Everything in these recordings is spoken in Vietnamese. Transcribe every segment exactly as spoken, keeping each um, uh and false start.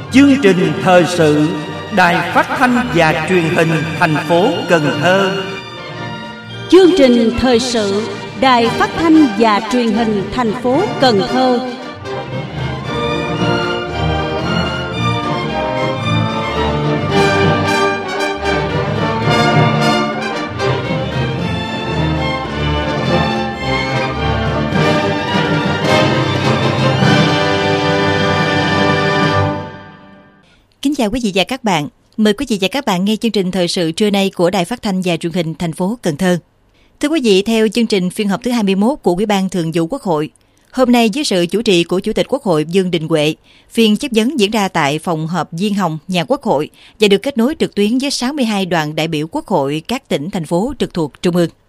Chương trình thời sự Đài Phát thanh và Truyền hình thành phố Cần Thơ. Chương trình thời sự Đài Phát thanh và Truyền hình thành phố Cần Thơ. Kính chào quý vị và các bạn. Mời quý vị và các bạn nghe chương trình thời sự trưa nay của Đài Phát thanh và Truyền hình thành phố Cần Thơ. Thưa quý vị, theo chương trình phiên họp thứ hai mươi mốt của Ủy ban Thường vụ Quốc hội, hôm nay dưới sự chủ trì của Chủ tịch Quốc hội Vương Đình Huệ, phiên chất vấn diễn ra tại phòng họp Diên Hồng, nhà Quốc hội và được kết nối trực tuyến với sáu mươi hai đoàn đại biểu Quốc hội các tỉnh, thành phố trực thuộc Trung ương.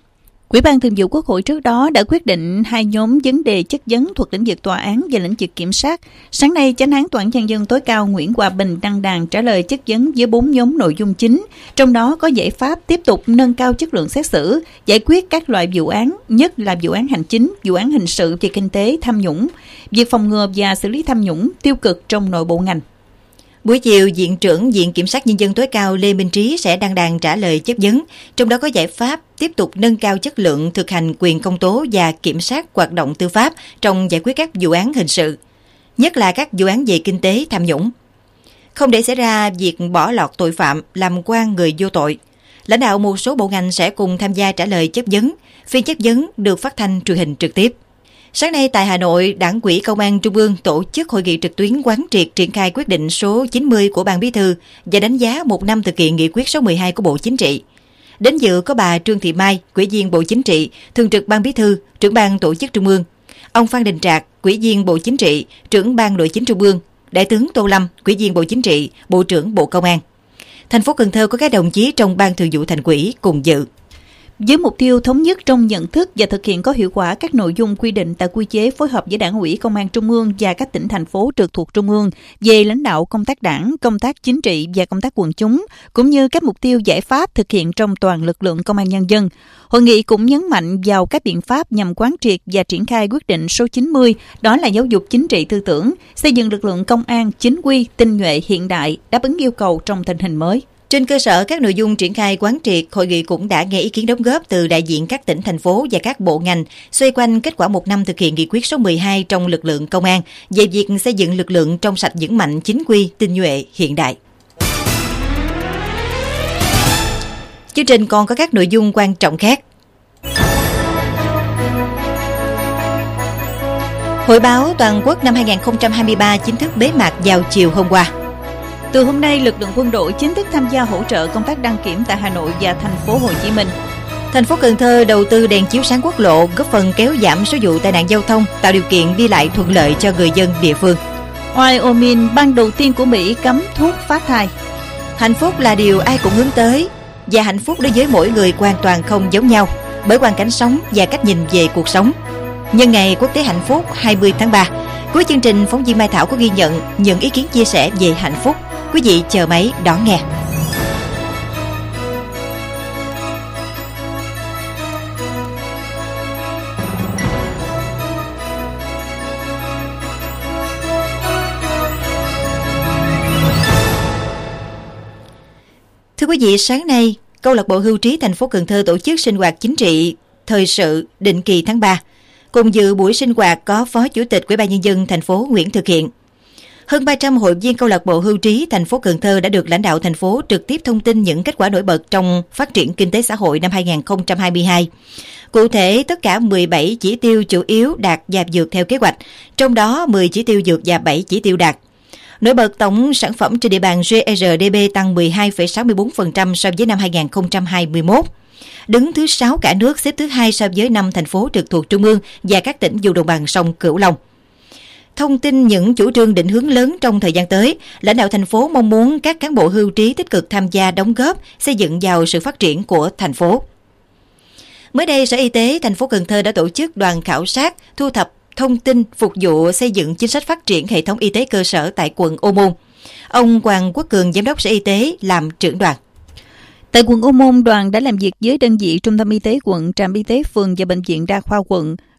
Ủy ban Thường vụ Quốc hội trước đó đã quyết định hai nhóm vấn đề chất vấn thuộc lĩnh vực tòa án và lĩnh vực kiểm sát. Sáng nay, Chánh án Tòa án Nhân dân tối cao Nguyễn Hòa Bình đăng đàn trả lời chất vấn với bốn nhóm nội dung chính, trong đó có giải pháp tiếp tục nâng cao chất lượng xét xử, giải quyết các loại vụ án, nhất là vụ án hành chính, vụ án hình sự về kinh tế, tham nhũng, việc phòng ngừa và xử lý tham nhũng, tiêu cực trong nội bộ ngành. Buổi chiều, Viện trưởng Viện Kiểm sát Nhân dân tối cao Lê Minh Trí sẽ đăng đàn trả lời chất vấn, trong đó có giải pháp tiếp tục nâng cao chất lượng thực hành quyền công tố và kiểm soát hoạt động tư pháp trong giải quyết các vụ án hình sự, nhất là các vụ án về kinh tế, tham nhũng. Không để xảy ra việc bỏ lọt tội phạm, làm oan người vô tội, lãnh đạo một số bộ ngành sẽ cùng tham gia trả lời chất vấn. Phiên chất vấn được phát thanh truyền hình trực tiếp. Sáng nay tại Hà Nội, Đảng ủy Công an Trung ương tổ chức hội nghị trực tuyến quán triệt triển khai quyết định số chín mươi của Ban Bí thư và đánh giá một năm thực hiện nghị quyết số mười hai của Bộ Chính trị. Đến dự có bà Trương Thị Mai, Ủy viên Bộ Chính trị, Thường trực Ban Bí thư, Trưởng ban Tổ chức Trung ương, ông Phan Đình Trạc, Ủy viên Bộ Chính trị, Trưởng ban Nội chính Trung ương, Đại tướng Tô Lâm, Ủy viên Bộ Chính trị, Bộ trưởng Bộ Công an. Thành phố Cần Thơ có các đồng chí trong Ban Thường vụ Thành ủy cùng dự. Với mục tiêu thống nhất trong nhận thức và thực hiện có hiệu quả các nội dung quy định tại quy chế phối hợp với Đảng ủy Công an Trung ương và các tỉnh, thành phố trực thuộc Trung ương về lãnh đạo công tác đảng, công tác chính trị và công tác quần chúng, cũng như các mục tiêu giải pháp thực hiện trong toàn lực lượng Công an Nhân dân. Hội nghị cũng nhấn mạnh vào các biện pháp nhằm quán triệt và triển khai quyết định số chín mươi, đó là giáo dục chính trị tư tưởng, xây dựng lực lượng công an chính quy, tinh nhuệ, hiện đại, đáp ứng yêu cầu trong tình hình mới. Trên cơ sở các nội dung triển khai quán triệt, hội nghị cũng đã nghe ý kiến đóng góp từ đại diện các tỉnh, thành phố và các bộ ngành xoay quanh kết quả một năm thực hiện nghị quyết số mười hai trong lực lượng công an về việc xây dựng lực lượng trong sạch vững mạnh, chính quy, tinh nhuệ, hiện đại. Chương trình còn có các nội dung quan trọng khác. Hội báo toàn quốc năm hai không hai ba chính thức bế mạc vào chiều hôm qua. Từ hôm nay, lực lượng quân đội chính thức tham gia hỗ trợ công tác đăng kiểm tại Hà Nội và thành phố Hồ Chí Minh. Thành phố Cần Thơ đầu tư đèn chiếu sáng quốc lộ, góp phần kéo giảm số vụ tai nạn giao thông, tạo điều kiện đi lại thuận lợi cho người dân địa phương. Wyoming, bang đầu tiên của Mỹ cấm thuốc phá thai. Hạnh phúc là điều ai cũng hướng tới, và hạnh phúc đối với mỗi người hoàn toàn không giống nhau, bởi hoàn cảnh sống và cách nhìn về cuộc sống. Nhân ngày Quốc tế hạnh phúc hai mươi tháng ba, cuối chương trình phóng viên Mai Thảo có ghi nhận những ý kiến chia sẻ về hạnh phúc. Quý vị chờ máy đón nghe. Thưa quý vị, sáng nay, Câu lạc bộ Hưu trí thành phố Cần Thơ tổ chức sinh hoạt chính trị thời sự định kỳ tháng ba. Cùng dự buổi sinh hoạt có Phó Chủ tịch Ủy ban Nhân dân thành phố Nguyễn Thực Hiện. Hơn ba trăm hội viên câu lạc bộ Hưu trí thành phố Cần Thơ đã được lãnh đạo thành phố trực tiếp thông tin những kết quả nổi bật trong phát triển kinh tế xã hội năm hai không hai hai. Cụ thể, tất cả mười bảy chỉ tiêu chủ yếu đạt và vượt theo kế hoạch, trong đó mười chỉ tiêu vượt và bảy chỉ tiêu đạt. Nổi bật, tổng sản phẩm trên địa bàn giê rờ đê bê tăng mười hai phẩy sáu mươi bốn phần trăm so với năm hai không hai mốt. Đứng thứ sáu cả nước, xếp thứ hai so với năm thành phố trực thuộc Trung ương và các tỉnh vùng đồng bằng sông Cửu Long. Thông tin những chủ trương định hướng lớn trong thời gian tới, lãnh đạo thành phố mong muốn các cán bộ hưu trí tích cực tham gia đóng góp, xây dựng vào sự phát triển của thành phố. Mới đây, Sở Y tế thành phố Cần Thơ đã tổ chức đoàn khảo sát, thu thập thông tin phục vụ xây dựng chính sách phát triển hệ thống y tế cơ sở tại quận Ô Môn. Ông Hoàng Quốc Cường, Giám đốc Sở Y tế, làm trưởng đoàn. Tại quận Ô Môn, đoàn đã làm việc với đơn vị trung tâm y tế quận, trạm y tế phường và bệnh viện đa khoa quận.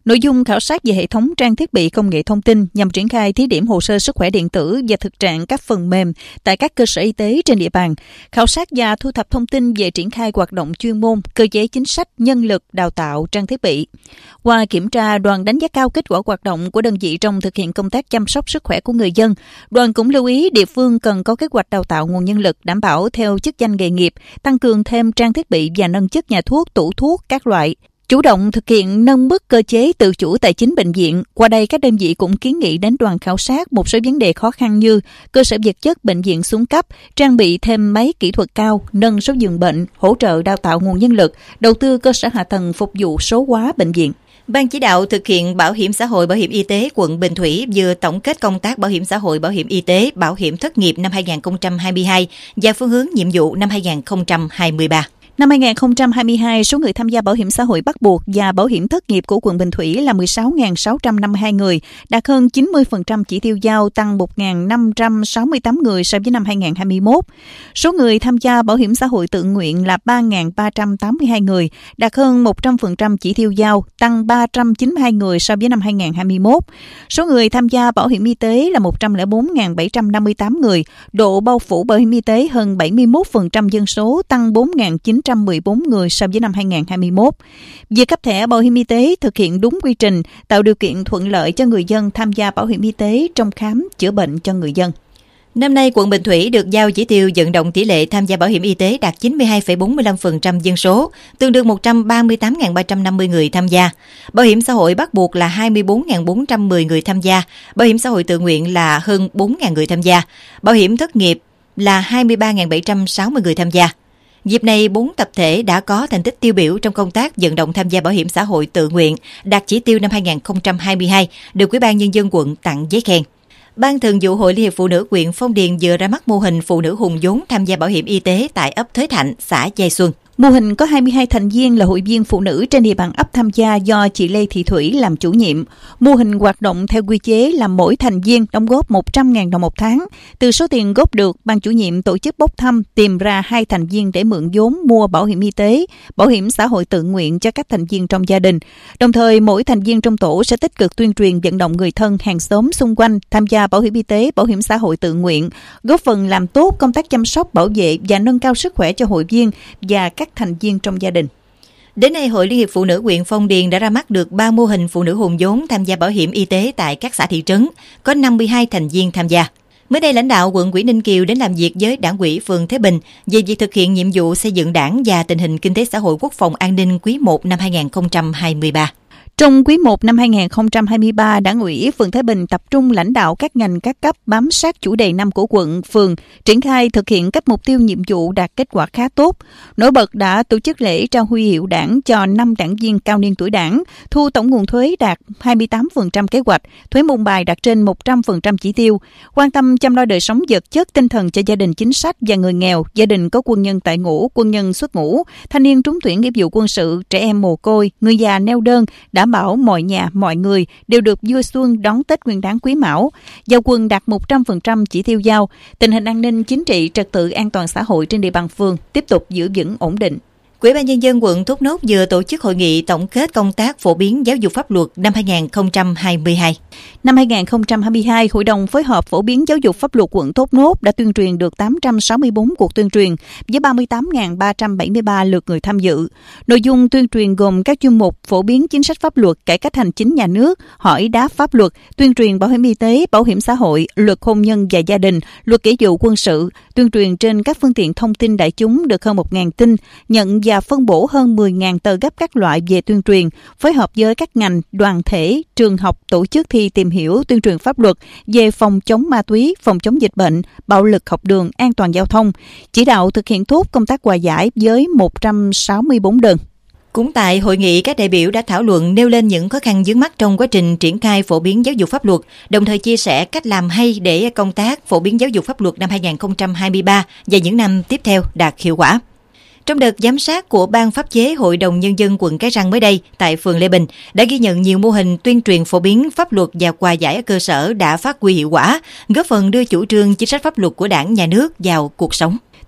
Nội dung khảo sát về hệ thống trang thiết bị công nghệ thông tin nhằm triển khai thí điểm hồ sơ sức khỏe điện tử và thực trạng các phần mềm tại các cơ sở y tế trên địa bàn, khảo sát và thu thập thông tin về triển khai hoạt động chuyên môn, cơ chế chính sách, nhân lực, đào tạo, trang thiết bị. Qua kiểm tra, đoàn đánh giá cao kết quả hoạt động của đơn vị trong thực hiện công tác chăm sóc sức khỏe của người dân. Đoàn cũng lưu ý địa phương cần có kế hoạch đào tạo nguồn nhân lực đảm bảo theo chức danh nghề nghiệp, tăng cường thêm trang thiết bị và nâng chất nhà thuốc, tủ thuốc các loại. Chủ động thực hiện nâng mức cơ chế tự chủ tài chính bệnh viện. Qua đây, các đơn vị cũng kiến nghị đến đoàn khảo sát một số vấn đề khó khăn như cơ sở vật chất bệnh viện xuống cấp, trang bị thêm máy kỹ thuật cao, nâng số giường bệnh, hỗ trợ đào tạo nguồn nhân lực, đầu tư cơ sở hạ tầng phục vụ số hóa bệnh viện. Ban chỉ đạo thực hiện bảo hiểm xã hội bảo hiểm y tế quận Bình Thủy vừa tổng kết công tác bảo hiểm xã hội bảo hiểm y tế, bảo hiểm thất nghiệp năm hai không hai hai và phương hướng nhiệm vụ năm hai không hai ba. Năm hai không hai hai, số người tham gia bảo hiểm xã hội bắt buộc và bảo hiểm thất nghiệp của quận Bình Thủy là mười sáu nghìn sáu trăm năm mươi hai người, đạt hơn chín mươi phần trăm chỉ tiêu giao, tăng một nghìn năm trăm sáu mươi tám người so với năm hai không hai mốt. Số người tham gia bảo hiểm xã hội tự nguyện là ba nghìn ba trăm tám mươi hai người, đạt hơn một trăm phần trăm chỉ tiêu giao, tăng ba trăm chín mươi hai người so với năm hai không hai mốt. Số người tham gia bảo hiểm y tế là một trăm lẻ bốn nghìn bảy trăm năm mươi tám người, độ bao phủ bảo hiểm y tế hơn bảy mươi mốt phần trăm dân số, tăng bốn nghìn chín trăm mười bốn người so với năm hai không hai mốt. Việc cấp thẻ bảo hiểm y tế thực hiện đúng quy trình, tạo điều kiện thuận lợi cho người dân tham gia bảo hiểm y tế trong khám chữa bệnh cho người dân. Năm nay, quận Bình Thủy được giao chỉ tiêu vận động tỷ lệ tham gia bảo hiểm y tế đạt chín mươi hai phẩy bốn mươi lăm phần trăm dân số, tương đương một trăm ba mươi tám nghìn ba trăm năm mươi người tham gia. Bảo hiểm xã hội bắt buộc là hai mươi bốn nghìn bốn trăm mười người tham gia, bảo hiểm xã hội tự nguyện là hơn bốn nghìn người tham gia, bảo hiểm thất nghiệp là hai mươi ba nghìn bảy trăm sáu mươi người tham gia. Dịp này, bốn tập thể đã có thành tích tiêu biểu trong công tác vận động tham gia bảo hiểm xã hội tự nguyện, đạt chỉ tiêu năm hai không hai hai, được Ủy ban Nhân dân quận tặng giấy khen. Ban Thường vụ Hội Liên hiệp Phụ nữ huyện Phong Điền vừa ra mắt mô hình phụ nữ hùng vốn tham gia bảo hiểm y tế tại ấp Thới Thạnh, xã Giai Xuân. Mô hình có hai mươi hai thành viên là hội viên phụ nữ trên địa bàn ấp tham gia do chị Lê Thị Thủy làm chủ nhiệm. Mô hình hoạt động theo quy chế là mỗi thành viên đóng góp một trăm nghìn đồng một tháng. Từ số tiền góp được, ban chủ nhiệm tổ chức bốc thăm tìm ra hai thành viên để mượn vốn mua bảo hiểm y tế, bảo hiểm xã hội tự nguyện cho các thành viên trong gia đình. Đồng thời, mỗi thành viên trong tổ sẽ tích cực tuyên truyền vận động người thân, hàng xóm xung quanh tham gia bảo hiểm y tế, bảo hiểm xã hội tự nguyện, góp phần làm tốt công tác chăm sóc, bảo vệ và nâng cao sức khỏe cho hội viên và các thành viên trong gia đình. Đến nay, Hội Liên hiệp Phụ nữ huyện Phong Điền đã ra mắt được ba mô hình phụ nữ hùng vốn tham gia bảo hiểm y tế tại các xã thị trấn, có năm mươi hai thành viên tham gia. Mới đây, lãnh đạo quận ủy Ninh Kiều đến làm việc với Đảng ủy phường Thế Bình về việc thực hiện nhiệm vụ xây dựng Đảng và tình hình kinh tế xã hội, quốc phòng an ninh quý một năm hai không hai ba. Trong quý một năm hai không hai ba, Đảng ủy phường Thái Bình tập trung lãnh đạo các ngành các cấp bám sát chủ đề năm của quận, phường, triển khai thực hiện các mục tiêu nhiệm vụ đạt kết quả khá tốt. Nổi bật đã tổ chức lễ trao huy hiệu Đảng cho năm đảng viên cao niên tuổi Đảng, thu tổng nguồn thuế đạt hai mươi tám phần trăm kế hoạch, thuế môn bài đạt trên một trăm phần trăm chỉ tiêu, quan tâm chăm lo đời sống vật chất tinh thần cho gia đình chính sách và người nghèo, gia đình có quân nhân tại ngũ, quân nhân xuất ngũ, thanh niên trúng tuyển nghĩa vụ quân sự, trẻ em mồ côi, người già neo đơn, đảm bảo mọi nhà, mọi người đều được vui xuân đón Tết Nguyên đán Quý Mão. Giao quân đạt một trăm phần trăm chỉ tiêu giao. Tình hình an ninh chính trị, trật tự an toàn xã hội trên địa bàn phường tiếp tục giữ vững ổn định. Ủy ban Nhân dân quận Thốt Nốt vừa tổ chức hội nghị tổng kết công tác phổ biến giáo dục pháp luật năm hai không hai hai. Năm hai không hai hai, Hội đồng phối hợp phổ biến giáo dục pháp luật quận Thốt Nốt đã tuyên truyền được tám trăm sáu mươi tư cuộc tuyên truyền với ba mươi tám nghìn ba trăm bảy mươi ba lượt người tham dự. Nội dung tuyên truyền gồm các chuyên mục phổ biến chính sách pháp luật, cải cách hành chính nhà nước, hỏi đáp pháp luật, tuyên truyền bảo hiểm y tế, bảo hiểm xã hội, luật hôn nhân và gia đình, luật nghĩa vụ quân sự, tuyên truyền trên các phương tiện thông tin đại chúng được hơn một nghìn tin, nhận và phân bổ hơn mười nghìn tờ gấp các loại về tuyên truyền, phối hợp với các ngành, đoàn thể, trường học tổ chức thi tìm hiểu tuyên truyền pháp luật về phòng chống ma túy, phòng chống dịch bệnh, bạo lực học đường, an toàn giao thông, chỉ đạo thực hiện tốt công tác hòa giải với một trăm sáu mươi tư đơn. Cũng tại hội nghị, các đại biểu đã thảo luận nêu lên những khó khăn vướng mắc trong quá trình triển khai phổ biến giáo dục pháp luật, đồng thời chia sẻ cách làm hay để công tác phổ biến giáo dục pháp luật năm hai không hai ba và những năm tiếp theo đạt hiệu quả. Trong đợt giám sát của Ban pháp chế Hội đồng Nhân dân quận Cái Răng mới đây tại phường Lê Bình đã ghi nhận nhiều mô hình tuyên truyền phổ biến pháp luật và hòa giải ở cơ sở đã phát huy hiệu quả, góp phần đưa chủ trương chính sách pháp luật của Đảng, Nhà nước vào cuộc sống.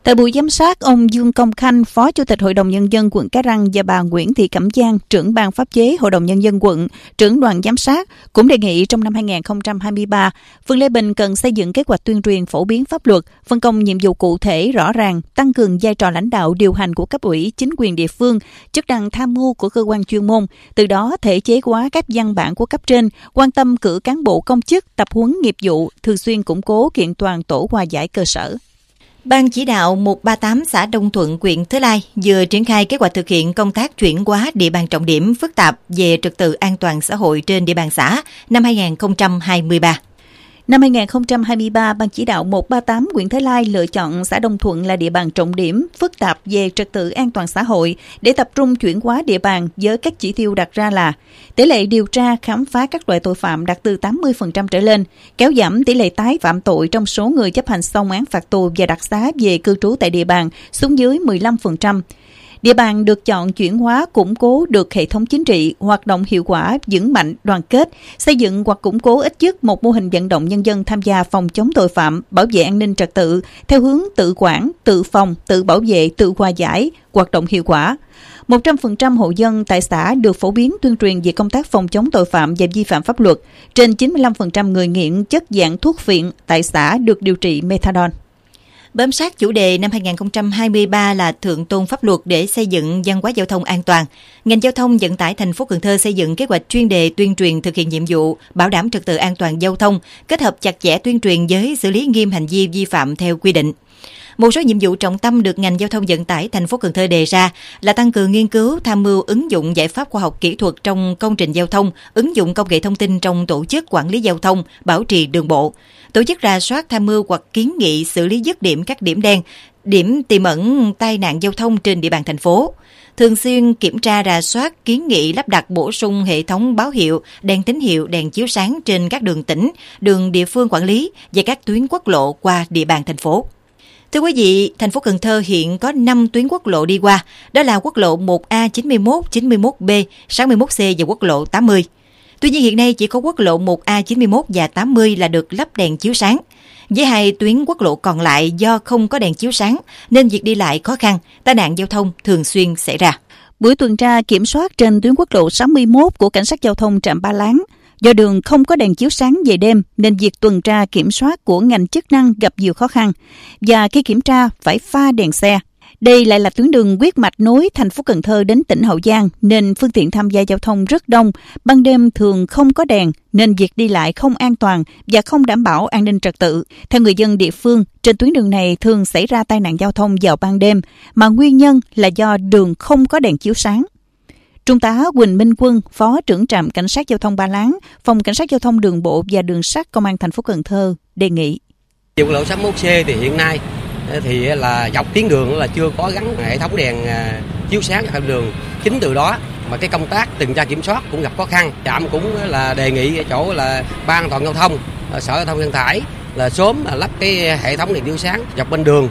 Tại buổi giám sát, ông Dương Công Khanh, Phó Chủ tịch Hội đồng Nhân dân quận Cái Răng và bà Nguyễn Thị Cẩm Giang, trưởng ban pháp chế Hội đồng Nhân dân quận, trưởng đoàn giám sát, cũng đề nghị trong năm hai nghìn không trăm hai mươi ba, phường Lê Bình cần xây dựng kế hoạch tuyên truyền phổ biến pháp luật, phân công nhiệm vụ cụ thể rõ ràng, tăng cường vai trò lãnh đạo điều hành của cấp ủy, chính quyền địa phương, chức năng tham mưu của cơ quan chuyên môn, từ đó thể chế hóa các văn bản của cấp trên, quan tâm cử cán bộ công chức, tập huấn nghiệp vụ, thường xuyên củng cố kiện toàn tổ hòa giải cơ sở. Ban chỉ đạo một ba tám xã Đông Thuận, huyện Thới Lai vừa triển khai kế hoạch thực hiện công tác chuyển hóa địa bàn trọng điểm phức tạp về trật tự an toàn xã hội trên địa bàn xã năm hai nghìn không trăm hai mươi ba. Năm hai nghìn không trăm hai mươi ba, Ban chỉ đạo một ba tám huyện Thới Lai lựa chọn xã Đông Thuận là địa bàn trọng điểm, phức tạp về trật tự an toàn xã hội để tập trung chuyển hóa địa bàn với các chỉ tiêu đặt ra là tỷ lệ điều tra, khám phá các loại tội phạm đạt từ tám mươi phần trăm trở lên, kéo giảm tỷ lệ tái phạm tội trong số người chấp hành xong án phạt tù và đặc xá về cư trú tại địa bàn xuống dưới mười lăm phần trăm. Địa bàn được chọn chuyển hóa củng cố được hệ thống chính trị, hoạt động hiệu quả, vững mạnh, đoàn kết, xây dựng hoặc củng cố ít nhất một mô hình vận động nhân dân tham gia phòng chống tội phạm, bảo vệ an ninh trật tự, theo hướng tự quản, tự phòng, tự bảo vệ, tự hòa giải, hoạt động hiệu quả. một trăm phần trăm hộ dân tại xã được phổ biến tuyên truyền về công tác phòng chống tội phạm và vi phạm pháp luật. Trên chín mươi lăm phần trăm người nghiện chất dạng thuốc phiện tại xã được điều trị methadone. Bám sát chủ đề năm hai nghìn không trăm hai mươi ba là thượng tôn pháp luật để xây dựng văn hóa giao thông an toàn, ngành giao thông vận tải thành phố Cần Thơ xây dựng kế hoạch chuyên đề tuyên truyền thực hiện nhiệm vụ bảo đảm trật tự an toàn giao thông, kết hợp chặt chẽ tuyên truyền với xử lý nghiêm hành vi vi phạm theo quy định. Một số nhiệm vụ trọng tâm được ngành giao thông vận tải thành phố Cần Thơ đề ra là tăng cường nghiên cứu, tham mưu ứng dụng giải pháp khoa học kỹ thuật trong công trình giao thông, ứng dụng công nghệ thông tin trong tổ chức quản lý giao thông, bảo trì đường bộ, tổ chức rà soát, tham mưu hoặc kiến nghị xử lý dứt điểm các điểm đen, điểm tiềm ẩn tai nạn giao thông trên địa bàn thành phố. Thường xuyên kiểm tra rà soát, kiến nghị lắp đặt bổ sung hệ thống báo hiệu, đèn tín hiệu, đèn chiếu sáng trên các đường tỉnh, đường địa phương quản lý và các tuyến quốc lộ qua địa bàn thành phố. Thưa quý vị, thành phố Cần Thơ hiện có năm tuyến quốc lộ đi qua, đó là quốc lộ một A chín mươi mốt, chín mươi mốt B, sáu mươi mốt C và quốc lộ tám mươi. Tuy nhiên hiện nay chỉ có quốc lộ một A chín mươi mốt và tám mươi là được lắp đèn chiếu sáng. Với hai tuyến quốc lộ còn lại do không có đèn chiếu sáng nên việc đi lại khó khăn, tai nạn giao thông thường xuyên xảy ra. Buổi tuần tra kiểm soát trên tuyến quốc lộ sáu mươi mốt của cảnh sát giao thông trạm Ba Láng, do đường không có đèn chiếu sáng về đêm nên việc tuần tra kiểm soát của ngành chức năng gặp nhiều khó khăn và khi kiểm tra phải pha đèn xe. Đây lại là tuyến đường huyết mạch nối thành phố Cần Thơ đến tỉnh Hậu Giang nên phương tiện tham gia giao thông rất đông, ban đêm thường không có đèn nên việc đi lại không an toàn và không đảm bảo an ninh trật tự. Theo người dân địa phương, trên tuyến đường này thường xảy ra tai nạn giao thông vào ban đêm mà nguyên nhân là do đường không có đèn chiếu sáng. Trung tá Huỳnh Minh Quân, Phó trưởng trạm Cảnh sát giao thông Ba Láng, Phòng Cảnh sát giao thông đường bộ và đường sắt Công an thành phố Cần Thơ đề nghị. Quốc lộ sáu mươi mốt C thì hiện nay thì là dọc tuyến đường là chưa có gắn hệ thống đèn chiếu sáng trên đường, chính từ đó mà cái công tác tuần tra kiểm soát cũng gặp khó khăn. Trạm cũng là đề nghị ở chỗ là Ban An toàn giao thông, Sở Giao thông Vận tải là sớm lắp cái hệ thống đèn chiếu sáng dọc bên đường.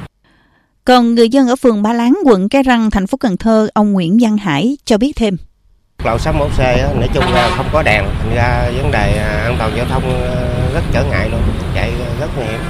Còn người dân ở phường Ba Láng, quận Cái Răng, thành phố Cần Thơ, ông Nguyễn Văn Hải cho biết thêm. Quốc lộ sáu mươi mốt C nói chung là không có đèn, thành ra vấn đề an toàn giao thông rất trở ngại luôn, chạy rất nguy hiểm.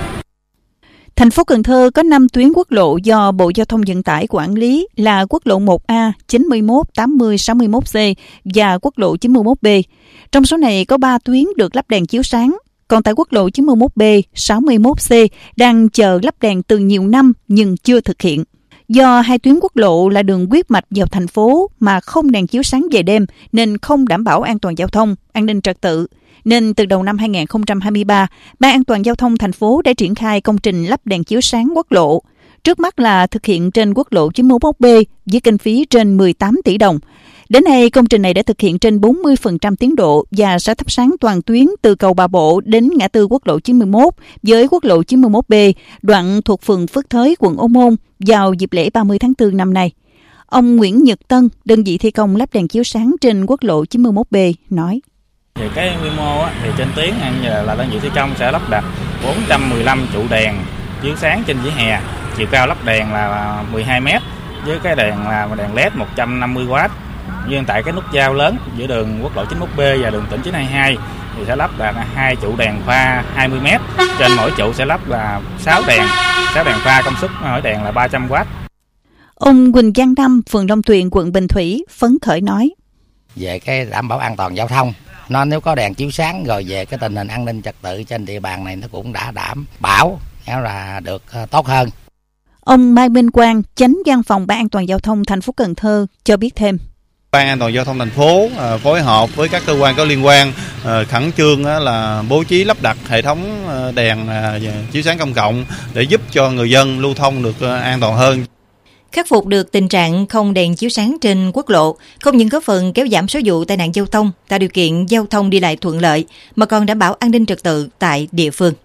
Thành phố Cần Thơ có năm tuyến quốc lộ do Bộ Giao thông Vận tải quản lý là quốc lộ một A, chín mươi mốt, tám mươi, sáu mươi mốt C và quốc lộ chín mươi mốt B. Trong số này có ba tuyến được lắp đèn chiếu sáng. Còn tại quốc lộ chín mươi mốt B, sáu mươi mốt C đang chờ lắp đèn từ nhiều năm nhưng chưa thực hiện. Do hai tuyến quốc lộ là đường huyết mạch vào thành phố mà không đèn chiếu sáng về đêm nên không đảm bảo an toàn giao thông, an ninh trật tự. Nên từ đầu năm hai nghìn không trăm hai mươi ba, Ban An toàn giao thông thành phố đã triển khai công trình lắp đèn chiếu sáng quốc lộ. Trước mắt là thực hiện trên quốc lộ chín mươi mốt B với kinh phí trên mười tám tỷ đồng. Đến nay, công trình này đã thực hiện trên bốn mươi phần trăm tiến độ và sẽ thắp sáng toàn tuyến từ cầu Bà Bộ đến ngã tư quốc lộ chín mươi mốt với quốc lộ chín mươi mốt B, đoạn thuộc phường Phước Thới, quận Ô Môn vào dịp lễ ba mươi tháng tư năm nay. Ông Nguyễn Nhật Tân, đơn vị thi công lắp đèn chiếu sáng trên quốc lộ chín mươi mốt B, nói. Thì cái quy mô á, thì trên tuyến là đơn vị thi công sẽ lắp đặt bốn trăm mười lăm trụ đèn chiếu sáng trên vỉa hè, chiều cao lắp đèn là mười hai mét với cái đèn là đèn led một trăm năm mươi oát. như tại cái nút giao lớn giữa đường quốc lộ chín mươi mốt B và đường tỉnh chín hai hai thì sẽ lắp là hai trụ đèn pha hai mươi mét, trên mỗi trụ sẽ lắp là sáu đèn, sáu đèn pha công suất mỗi đèn là ba trăm oát. Ông Quỳnh Giang Năm, phường Long Tuyền, quận Bình Thủy phấn khởi nói: về cái đảm bảo an toàn giao thông, nó nếu có đèn chiếu sáng rồi về cái tình hình an ninh trật tự trên địa bàn này nó cũng đã đảm bảo là được tốt hơn. Ông Mai Minh Quang, Chánh Văn phòng Ban An toàn giao thông thành phố Cần Thơ cho biết thêm: Ban An toàn giao thông thành phố à, phối hợp với các cơ quan có liên quan à, khẩn trương à, là bố trí lắp đặt hệ thống à, đèn à, chiếu sáng công cộng để giúp cho người dân lưu thông được à, an toàn hơn. Khắc phục được tình trạng không đèn chiếu sáng trên quốc lộ, không những góp phần kéo giảm số vụ tai nạn giao thông, tạo điều kiện giao thông đi lại thuận lợi, mà còn đảm bảo an ninh trật tự tại địa phương.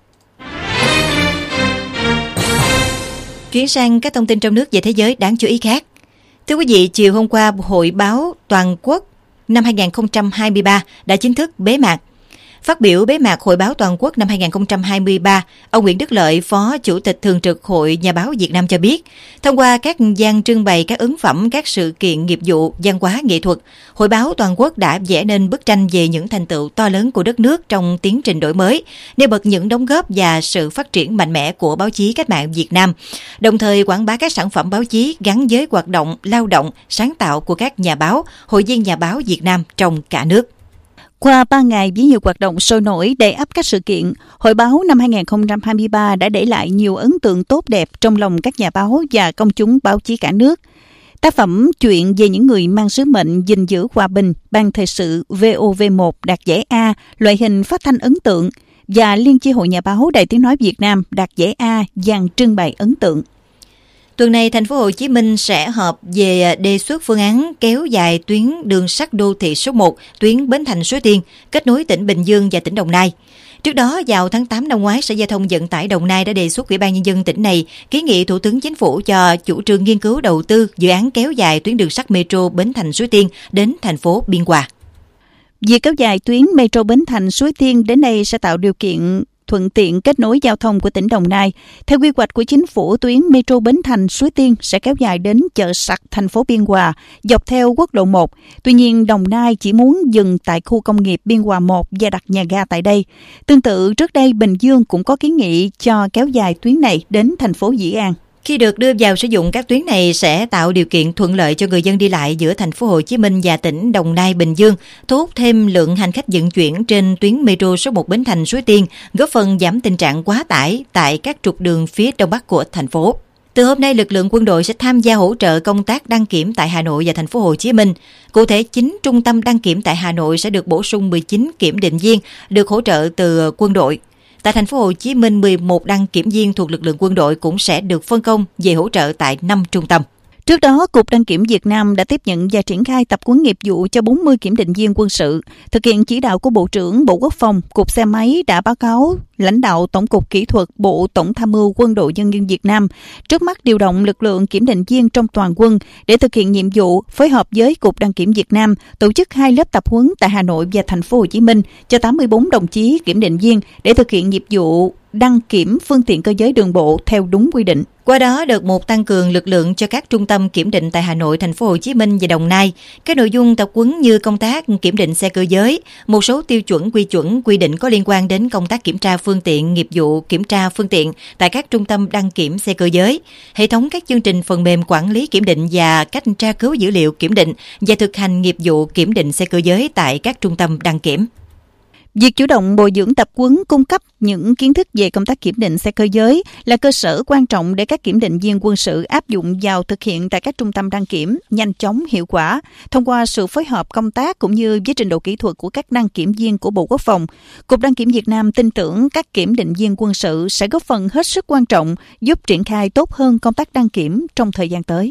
Chuyển sang các thông tin trong nước về thế giới đáng chú ý khác. Thưa quý vị, chiều hôm qua, Hội báo Toàn quốc năm hai không hai ba đã chính thức bế mạc. Phát biểu bế mạc Hội báo Toàn quốc năm hai không hai ba, ông Nguyễn Đức Lợi, Phó Chủ tịch Thường trực Hội Nhà báo Việt Nam cho biết, thông qua các gian trưng bày các ấn phẩm, các sự kiện nghiệp vụ, văn hóa, nghệ thuật, Hội báo Toàn quốc đã vẽ nên bức tranh về những thành tựu to lớn của đất nước trong tiến trình đổi mới, nêu bật những đóng góp và sự phát triển mạnh mẽ của báo chí cách mạng Việt Nam, đồng thời quảng bá các sản phẩm báo chí gắn với hoạt động lao động, sáng tạo của các nhà báo, hội viên nhà báo Việt Nam trong cả nước. Qua ba ngày với nhiều hoạt động sôi nổi đầy ắp các sự kiện, Hội báo năm hai không hai ba đã để lại nhiều ấn tượng tốt đẹp trong lòng các nhà báo và công chúng báo chí cả nước. Tác phẩm Chuyện về những người mang sứ mệnh gìn giữ hòa bình, Ban thời sự vê o vê một đạt giải A, loại hình phát thanh ấn tượng, và Liên chi hội nhà báo Đài Tiếng nói Việt Nam đạt giải A, dàn trưng bày ấn tượng. Tuần này, thành phố Hồ Chí Minh sẽ họp về đề xuất phương án kéo dài tuyến đường sắt đô thị số một, tuyến Bến Thành - Suối Tiên, kết nối tỉnh Bình Dương và tỉnh Đồng Nai. Trước đó, vào tháng tám năm ngoái, Sở Giao thông Vận tải Đồng Nai đã đề xuất Ủy ban Nhân dân tỉnh này kiến nghị Thủ tướng Chính phủ cho chủ trương nghiên cứu đầu tư dự án kéo dài tuyến đường sắt Metro Bến Thành - Suối Tiên đến thành phố Biên Hòa. Việc kéo dài tuyến Metro Bến Thành - Suối Tiên đến đây sẽ tạo điều kiện thuận tiện kết nối giao thông của tỉnh Đồng Nai. Theo quy hoạch của chính phủ, tuyến Metro Bến Thành - Suối Tiên sẽ kéo dài đến chợ sặc thành phố Biên Hòa, dọc theo quốc lộ một. Tuy nhiên, Đồng Nai chỉ muốn dừng tại khu công nghiệp Biên Hòa một và đặt nhà ga tại đây. Tương tự, trước đây Bình Dương cũng có kiến nghị cho kéo dài tuyến này đến thành phố Dĩ An. Khi được đưa vào sử dụng, các tuyến này sẽ tạo điều kiện thuận lợi cho người dân đi lại giữa thành phố Hồ Chí Minh và tỉnh Đồng Nai, Bình Dương, thu hút thêm lượng hành khách vận chuyển trên tuyến Metro số một Bến Thành - Suối Tiên, góp phần giảm tình trạng quá tải tại các trục đường phía đông bắc của thành phố. Từ hôm nay, lực lượng quân đội sẽ tham gia hỗ trợ công tác đăng kiểm tại Hà Nội và thành phố Hồ Chí Minh. Cụ thể, chín trung tâm đăng kiểm tại Hà Nội sẽ được bổ sung mười chín kiểm định viên được hỗ trợ từ quân đội. Tại thành phố Hồ Chí Minh, mười một đăng kiểm viên thuộc lực lượng quân đội cũng sẽ được phân công về hỗ trợ tại năm trung tâm. Trước đó, Cục Đăng kiểm Việt Nam đã tiếp nhận và triển khai tập huấn nghiệp vụ cho bốn mươi kiểm định viên quân sự. Thực hiện chỉ đạo của Bộ trưởng Bộ Quốc phòng, Cục Xe máy đã báo cáo lãnh đạo Tổng cục Kỹ thuật Bộ Tổng tham mưu Quân đội Nhân dân Việt Nam trước mắt điều động lực lượng kiểm định viên trong toàn quân để thực hiện nhiệm vụ, phối hợp với Cục Đăng kiểm Việt Nam tổ chức hai lớp tập huấn tại Hà Nội và thành phố Hồ Chí Minh cho tám mươi bốn đồng chí kiểm định viên để thực hiện nhiệm vụ đăng kiểm phương tiện cơ giới đường bộ theo đúng quy định. Qua đó, đợt một tăng cường lực lượng cho các trung tâm kiểm định tại Hà Nội, thành phố Hồ Chí Minh và Đồng Nai. Các nội dung tập huấn như công tác kiểm định xe cơ giới, một số tiêu chuẩn quy chuẩn quy định có liên quan đến công tác kiểm tra phương tiện, nghiệp vụ kiểm tra phương tiện tại các trung tâm đăng kiểm xe cơ giới, hệ thống các chương trình phần mềm quản lý kiểm định và cách tra cứu dữ liệu kiểm định và thực hành nghiệp vụ kiểm định xe cơ giới tại các trung tâm đăng kiểm. Việc chủ động bồi dưỡng tập huấn, cung cấp những kiến thức về công tác kiểm định xe cơ giới là cơ sở quan trọng để các kiểm định viên quân sự áp dụng vào thực hiện tại các trung tâm đăng kiểm nhanh chóng, hiệu quả. Thông qua sự phối hợp công tác cũng như với trình độ kỹ thuật của các đăng kiểm viên của Bộ Quốc phòng, Cục Đăng kiểm Việt Nam tin tưởng các kiểm định viên quân sự sẽ góp phần hết sức quan trọng giúp triển khai tốt hơn công tác đăng kiểm trong thời gian tới.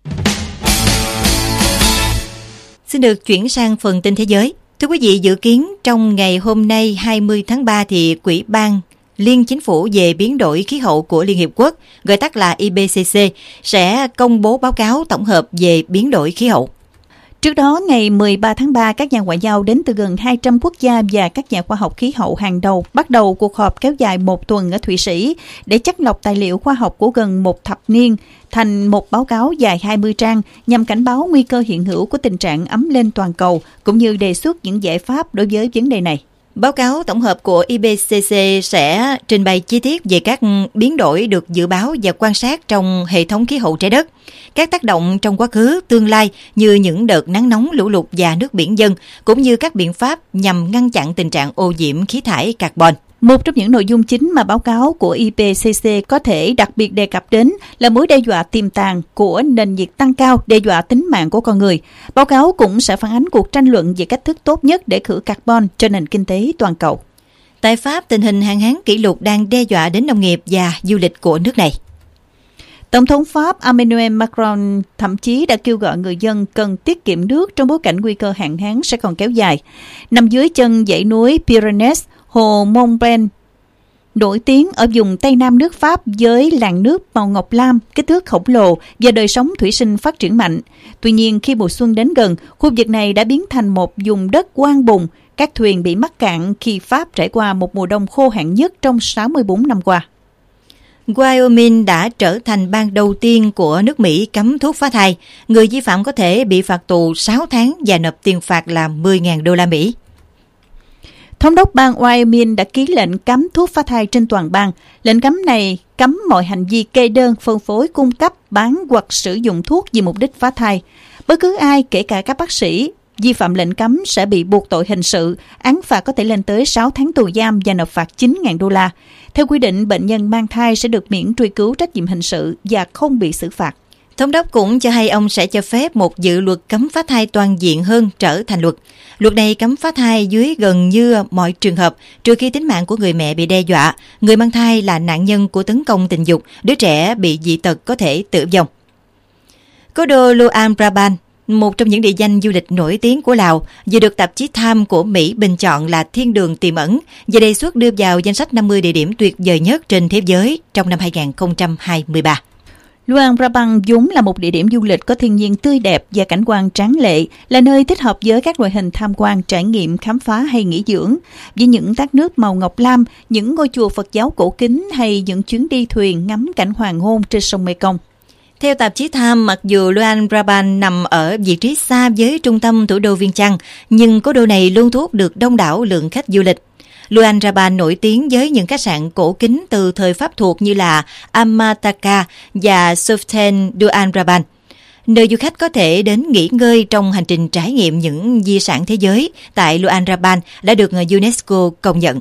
Xin được chuyển sang phần tin thế giới. Thưa quý vị, dự kiến trong ngày hôm nay hai mươi tháng ba thì Ủy ban Liên Chính phủ về biến đổi khí hậu của Liên Hiệp Quốc, gọi tắt là i pê xê xê, sẽ công bố báo cáo tổng hợp về biến đổi khí hậu. Trước đó, ngày mười ba tháng ba, các nhà ngoại giao đến từ gần hai trăm quốc gia và các nhà khoa học khí hậu hàng đầu bắt đầu cuộc họp kéo dài một tuần ở Thụy Sĩ để chắt lọc tài liệu khoa học của gần một thập niên thành một báo cáo dài hai mươi trang nhằm cảnh báo nguy cơ hiện hữu của tình trạng ấm lên toàn cầu, cũng như đề xuất những giải pháp đối với vấn đề này. Báo cáo tổng hợp của i pê xê xê sẽ trình bày chi tiết về các biến đổi được dự báo và quan sát trong hệ thống khí hậu trái đất, các tác động trong quá khứ, tương lai như những đợt nắng nóng, lũ lụt và nước biển dâng, cũng như các biện pháp nhằm ngăn chặn tình trạng ô nhiễm khí thải carbon. Một trong những nội dung chính mà báo cáo của i pê xê xê có thể đặc biệt đề cập đến là mối đe dọa tiềm tàng của nền nhiệt tăng cao đe dọa tính mạng của con người. Báo cáo cũng sẽ phản ánh cuộc tranh luận về cách thức tốt nhất để khử carbon cho nền kinh tế toàn cầu. Tại Pháp, tình hình hạn hán kỷ lục đang đe dọa đến nông nghiệp và du lịch của nước này. Tổng thống Pháp Emmanuel Macron thậm chí đã kêu gọi người dân cần tiết kiệm nước trong bối cảnh nguy cơ hạn hán sẽ còn kéo dài. Nằm dưới chân dãy núi Pyrenees, hồ Mont Blanc nổi tiếng ở vùng Tây Nam nước Pháp với làn nước màu ngọc lam, kích thước khổng lồ và đời sống thủy sinh phát triển mạnh. Tuy nhiên, khi mùa xuân đến gần, khu vực này đã biến thành một vùng đất hoang bùn. Các thuyền bị mắc cạn khi Pháp trải qua một mùa đông khô hạn nhất trong sáu mươi bốn năm qua. Wyoming đã trở thành bang đầu tiên của nước Mỹ cấm thuốc phá thai. Người vi phạm có thể bị phạt tù sáu tháng và nộp tiền phạt là mười nghìn đô la Mỹ. Thống đốc bang Wyoming đã ký lệnh cấm thuốc phá thai trên toàn bang. Lệnh cấm này cấm mọi hành vi kê đơn, phân phối, cung cấp, bán hoặc sử dụng thuốc vì mục đích phá thai. Bất cứ ai, kể cả các bác sĩ, vi phạm lệnh cấm sẽ bị buộc tội hình sự, án phạt có thể lên tới sáu tháng tù giam và nộp phạt chín nghìn đô la. Theo quy định, bệnh nhân mang thai sẽ được miễn truy cứu trách nhiệm hình sự và không bị xử phạt. Thống đốc cũng cho hay ông sẽ cho phép một dự luật cấm phá thai toàn diện hơn trở thành luật. Luật này cấm phá thai dưới gần như mọi trường hợp, trừ khi tính mạng của người mẹ bị đe dọa, người mang thai là nạn nhân của tấn công tình dục, đứa trẻ bị dị tật có thể tử vong. Cố đô Luang Prabang, một trong những địa danh du lịch nổi tiếng của Lào, vừa được tạp chí Time của Mỹ bình chọn là thiên đường tiềm ẩn và đề xuất đưa vào danh sách năm mươi địa điểm tuyệt vời nhất trên thế giới trong năm hai không hai ba. Luang Prabang vốn là một địa điểm du lịch có thiên nhiên tươi đẹp và cảnh quan tráng lệ, là nơi thích hợp với các loại hình tham quan, trải nghiệm, khám phá hay nghỉ dưỡng. Với những thác nước màu ngọc lam, những ngôi chùa Phật giáo cổ kính hay những chuyến đi thuyền ngắm cảnh hoàng hôn trên sông Mekong. Theo tạp chí Time, mặc dù Luang Prabang nằm ở vị trí xa với trung tâm thủ đô Viêng Chăn, nhưng cố đô này luôn thu hút được đông đảo lượng khách du lịch. Luang Prabang nổi tiếng với những khách sạn cổ kính từ thời Pháp thuộc như là Amataka và Sofitel Luang Prabang, nơi du khách có thể đến nghỉ ngơi trong hành trình trải nghiệm những di sản thế giới tại Luang Prabang đã được UNESCO công nhận.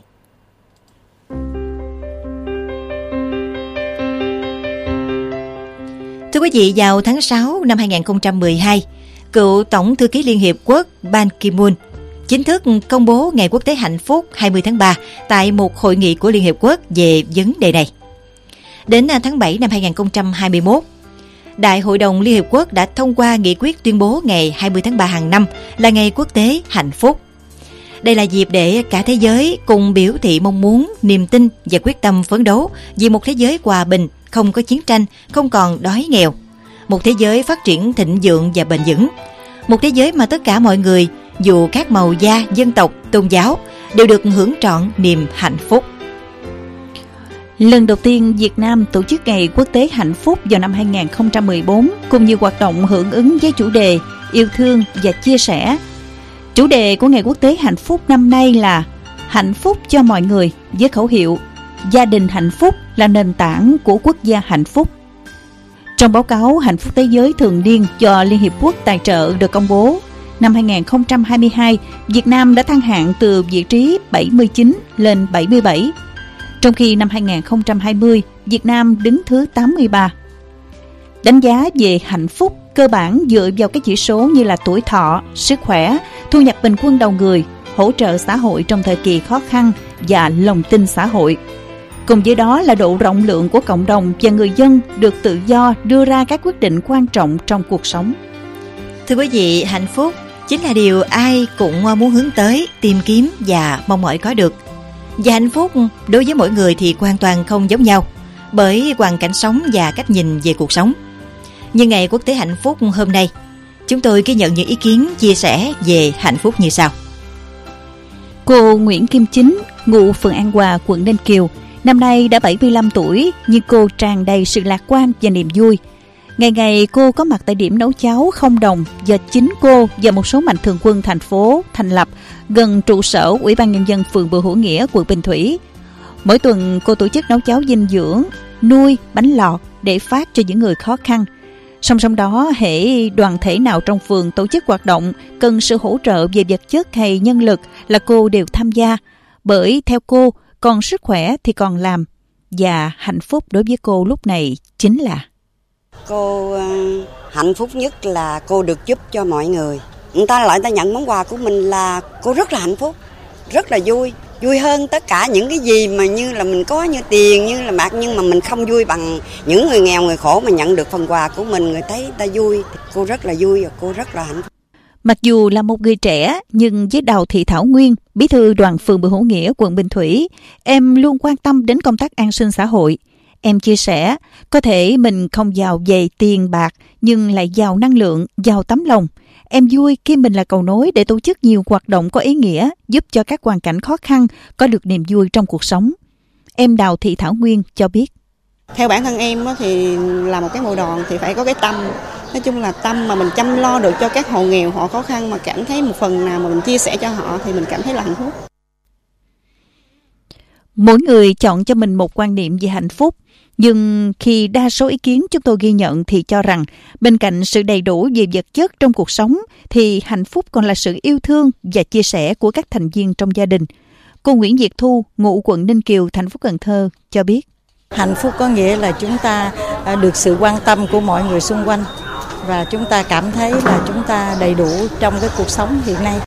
Thưa quý vị, vào tháng sáu năm hai không một hai, cựu Tổng thư ký Liên Hiệp Quốc Ban Ki-moon chính thức công bố Ngày Quốc tế Hạnh phúc hai mươi tháng ba tại một hội nghị của Liên Hiệp Quốc về vấn đề này. Đến tháng bảy năm hai không hai mốt, Đại hội đồng Liên Hiệp Quốc đã thông qua nghị quyết tuyên bố ngày hai mươi tháng ba hàng năm là Ngày Quốc tế Hạnh phúc. Đây là dịp để cả thế giới cùng biểu thị mong muốn, niềm tin và quyết tâm phấn đấu vì một thế giới hòa bình, không có chiến tranh, không còn đói nghèo. Một thế giới phát triển thịnh vượng và bền vững. Một thế giới mà tất cả mọi người, dù các màu da, dân tộc, tôn giáo, đều được hưởng trọn niềm hạnh phúc. Lần đầu tiên, Việt Nam tổ chức Ngày Quốc tế Hạnh phúc vào năm hai không một bốn, cùng nhiều hoạt động hưởng ứng với chủ đề yêu thương và chia sẻ. Chủ đề của Ngày Quốc tế Hạnh phúc năm nay là hạnh phúc cho mọi người, với khẩu hiệu gia đình hạnh phúc là nền tảng của quốc gia hạnh phúc. Trong báo cáo Hạnh phúc thế giới thường niên do Liên Hiệp Quốc tài trợ được công bố, năm hai không hai hai, Việt Nam đã thăng hạng từ vị trí bảy mươi chín lên bảy mươi bảy, trong khi năm hai không hai không, Việt Nam đứng thứ tám mươi ba. Đánh giá về hạnh phúc cơ bản dựa vào các chỉ số như là tuổi thọ, sức khỏe, thu nhập bình quân đầu người, hỗ trợ xã hội trong thời kỳ khó khăn và lòng tin xã hội. Cùng với đó là độ rộng lượng của cộng đồng và người dân được tự do đưa ra các quyết định quan trọng trong cuộc sống. Thưa quý vị, hạnh phúc chính là điều ai cũng muốn hướng tới, tìm kiếm và mong mỏi có được. Và hạnh phúc đối với mỗi người thì hoàn toàn không giống nhau, bởi hoàn cảnh sống và cách nhìn về cuộc sống. Như Ngày Quốc tế Hạnh phúc hôm nay, Chúng tôi ghi nhận những ý kiến chia sẻ về hạnh phúc như sau. Cô Nguyễn Kim Chính, ngụ phường An Hòa, quận Ninh Kiều, năm nay đã bảy mươi lăm tuổi, nhưng cô tràn đầy sự lạc quan và niềm vui. Ngày ngày cô có mặt tại điểm nấu cháo không đồng do chính cô và một số mạnh thường quân thành phố thành lập gần trụ sở Ủy ban Nhân dân phường Bùi Hữu Nghĩa, quận Bình Thủy. Mỗi tuần cô tổ chức nấu cháo dinh dưỡng, nuôi, bánh lọt để phát cho những người khó khăn. Song song đó, hễ đoàn thể nào trong phường tổ chức hoạt động cần sự hỗ trợ về vật chất hay nhân lực là cô đều tham gia. Bởi theo cô, còn sức khỏe thì còn làm. Và hạnh phúc đối với cô lúc này chính là cô uh, hạnh phúc nhất là cô được giúp cho mọi người. Người ta lại ta nhận món quà của mình là cô rất là hạnh phúc, rất là vui. Vui hơn tất cả những cái gì mà như là mình có như tiền, như là bạc, nhưng mà mình không vui bằng những người nghèo, người khổ mà nhận được phần quà của mình, người thấy ta vui. Cô rất là vui và cô rất là hạnh phúc. Mặc dù là một người trẻ, nhưng với Đào Thị Thảo Nguyên, bí thư đoàn phường Bùi Hữu Nghĩa, quận Bình Thủy, em luôn quan tâm đến công tác an sinh xã hội. Em chia sẻ, có thể mình không giàu về tiền bạc, nhưng lại giàu năng lượng, giàu tấm lòng. Em vui khi mình là cầu nối để tổ chức nhiều hoạt động có ý nghĩa, giúp cho các hoàn cảnh khó khăn có được niềm vui trong cuộc sống. Em Đào Thị Thảo Nguyên cho biết. Theo bản thân em thì là một cái mộ đoàn thì phải có cái tâm. Nói chung là tâm mà mình chăm lo được cho các hộ nghèo, họ khó khăn mà cảm thấy một phần nào mà mình chia sẻ cho họ thì mình cảm thấy là hạnh phúc. Mỗi người chọn cho mình một quan niệm về hạnh phúc. Nhưng khi đa số ý kiến chúng tôi ghi nhận thì cho rằng bên cạnh sự đầy đủ về vật chất trong cuộc sống thì hạnh phúc còn là sự yêu thương và chia sẻ của các thành viên trong gia đình. Cô Nguyễn Việt Thu, ngụ quận Ninh Kiều, thành phố Cần Thơ cho biết. Hạnh phúc có nghĩa là chúng ta được sự quan tâm của mọi người xung quanh và chúng ta cảm thấy là chúng ta đầy đủ trong cái cuộc sống hiện nay.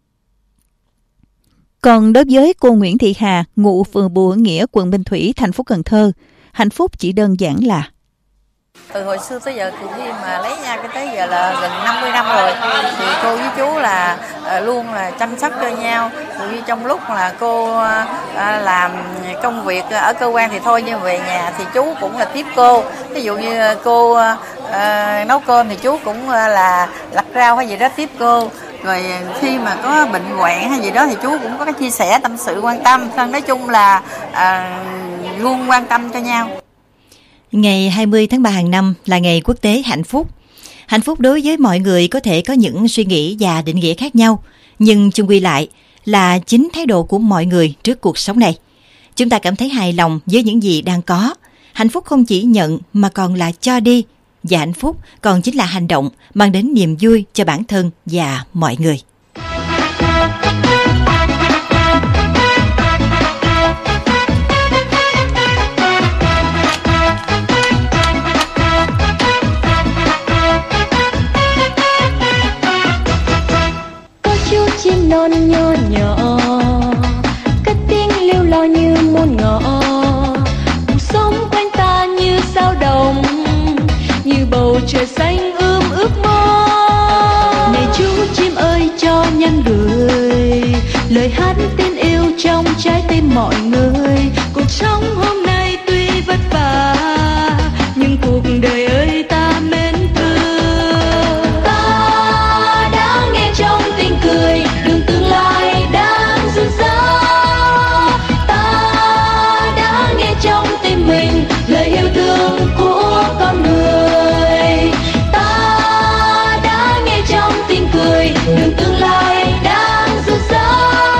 Còn đối với cô Nguyễn Thị Hà, ngụ phường Bùi Hữu Nghĩa, quận Bình Thủy, thành phố Cần Thơ, hạnh phúc chỉ đơn giản là từ hồi xưa tới giờ, từ khi mà lấy nhau cái tới giờ là gần năm mươi năm rồi, thì cô với chú là luôn là chăm sóc cho nhau. Vì trong lúc là cô làm công việc ở cơ quan thì thôi, nhưng về nhà thì chú cũng là tiếp cô. Ví dụ như cô uh, nấu cơm thì chú cũng là lặt rau hay gì đó tiếp cô. Rồi khi mà có bệnh hoạn hay gì đó thì chú cũng có cái chia sẻ tâm sự quan tâm. Nói chung là uh, luôn quan tâm cho nhau. Ngày hai mươi tháng ba hàng năm là ngày quốc tế hạnh phúc. Hạnh phúc đối với mọi người có thể có những suy nghĩ và định nghĩa khác nhau, nhưng chung quy lại là chính thái độ của mọi người trước cuộc sống này. Chúng ta cảm thấy hài lòng với những gì đang có. Hạnh phúc không chỉ nhận mà còn là cho đi. Và hạnh phúc còn chính là hành động mang đến niềm vui cho bản thân và mọi người. Chim non nho nhỏ cất tiếng liêu lo như muôn ngõ, cuộc sống quanh ta như sao đồng, như bầu trời xanh ươm ước mơ. Này chú chim ơi cho nhân gửi lời hát tiếng yêu trong trái tim mọi người. Cuộc sống hôm nay tuy vất vả nhưng cuộc đời ơi ta mến thương. Ta đã nghe trong tiếng cười đường tương lai đang rực rỡ. Ta đã nghe trong tim mình lời yêu thương của con người. Ta đã nghe trong tiếng cười đường tương lai đang rực rỡ.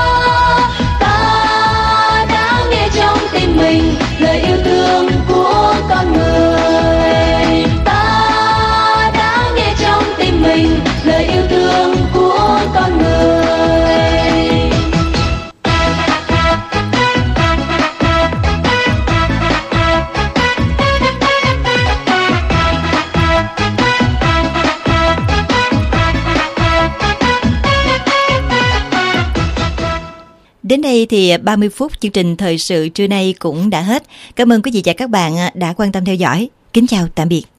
Ta đã nghe trong tim mình lời yêu thương của con người. Ta đã nghe trong tim mình lời yêu thương của con người. Đến đây thì ba mươi phút chương trình thời sự trưa nay cũng đã hết. Cảm ơn quý vị và các bạn đã quan tâm theo dõi. Kính chào tạm biệt.